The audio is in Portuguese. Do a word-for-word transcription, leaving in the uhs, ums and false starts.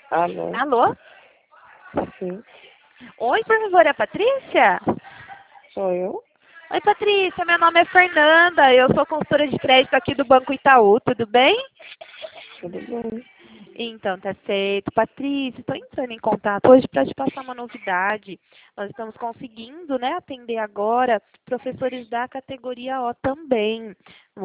Alô? Alô? Sim, Oi, professora Patrícia? sou eu. Oi, Patrícia, meu nome é Fernanda, eu sou consultora de crédito aqui do Banco Itaú, tudo bem? Tudo bem? Então, tá certo. Patrícia, estou entrando em contato hoje para te passar uma novidade. Nós estamos conseguindo, né, atender agora professores da categoria O também.